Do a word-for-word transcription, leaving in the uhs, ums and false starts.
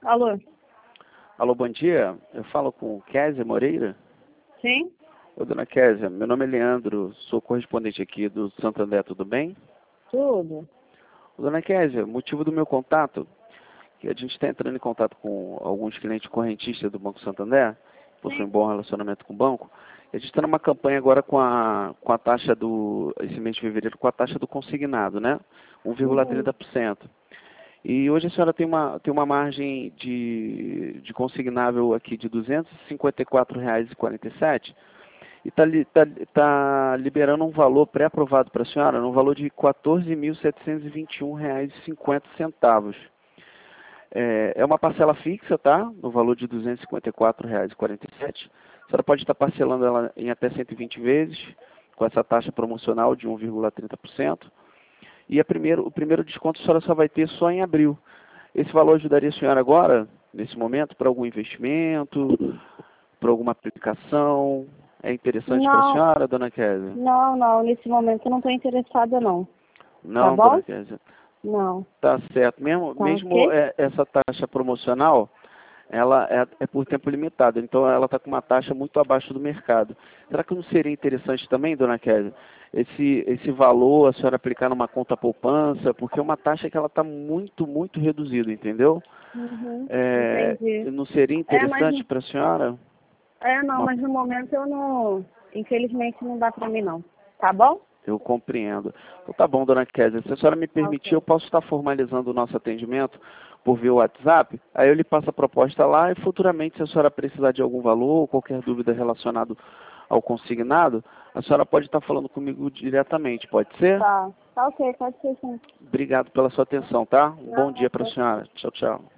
Alô? Alô, bom dia. Eu falo com Kézia Moreira. Sim? Ô, dona Kézia, meu nome é Leandro, sou correspondente aqui do Santander, tudo bem? Tudo. Ô, dona Kézia, motivo do meu contato, que a gente está entrando em contato com alguns clientes correntistas do Banco Santander, possuem um bom relacionamento com o banco, e a gente está numa campanha agora com a, com a taxa do, esse mês de fevereiro, com a taxa do consignado, né? um vírgula Uhum. trinta por cento. E hoje a senhora tem uma, tem uma margem de, de consignável aqui de duzentos e cinquenta e quatro reais e quarenta e sete centavos e está li, tá, tá liberando um valor pré-aprovado para a senhora, no valor de quatorze mil setecentos e vinte e um reais e cinquenta centavos. É, é uma parcela fixa, tá? No valor de duzentos e cinquenta e quatro reais e quarenta e sete centavos. A senhora pode estar parcelando ela em até cento e vinte vezes, com essa taxa promocional de um vírgula trinta por cento. E a primeiro, o primeiro desconto a senhora só vai ter só em abril. Esse valor ajudaria a senhora agora, nesse momento, para algum investimento, para alguma aplicação? É interessante para a Não, senhora, dona Kézia? não, não. Nesse momento eu não estou interessada, não. Tá Não, dona bom? Kézia. Não. Tá certo. Mesmo, Tá mesmo ok? é, essa taxa promocional, ela é, é por tempo limitado. Então, ela está com uma taxa muito abaixo do mercado. Será que não seria interessante também, dona Kézia, esse, esse valor a senhora aplicar numa conta poupança? Porque é uma taxa que ela está muito, muito reduzida, entendeu? Uhum. É, Entendi. não seria É, mas, interessante para a senhora? é, não, Uma- mas no momento eu não, infelizmente não dá pra mim, não. Tá bom? Eu compreendo. Então, tá bom, dona Kézia. Se a senhora me Tá permitir, eu ok. posso estar formalizando o nosso atendimento por via WhatsApp. Aí eu lhe passo a proposta lá e futuramente, se a senhora precisar de algum valor ou qualquer dúvida relacionada ao consignado, a senhora pode estar falando comigo diretamente. Pode ser? Tá. Tá ok, pode ser sim. Obrigado pela sua atenção, tá? Um bom Não, dia para a pode ser. senhora. Tchau, tchau.